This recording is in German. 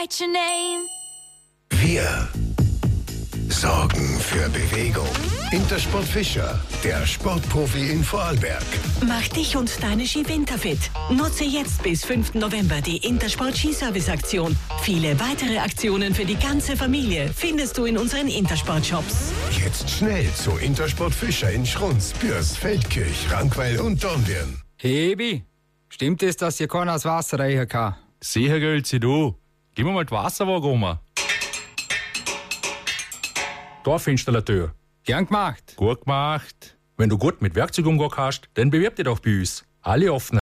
write your name. Wir sorgen für Bewegung. Intersport Fischer, der Sportprofi in Vorarlberg. Mach dich und deine Ski winterfit. Nutze jetzt bis 5. November die Intersport Skiservice-Aktion. Viele weitere Aktionen für die ganze Familie findest du in unseren Intersport-Shops. Jetzt schnell zu Intersport Fischer in Schrunz, Bürs, Feldkirch, Rankweil und Dornbirn. Hebi, stimmt es, dass hier keiner das Wasser reichen kann? Sicher, Gölzi, du. Gib mir mal die Wasserwaage um. Dorfinstallateur. Gern gemacht. Gut gemacht. Wenn du gut mit Werkzeug umgehen kannst, dann bewirb dich doch bei uns. Alle offen.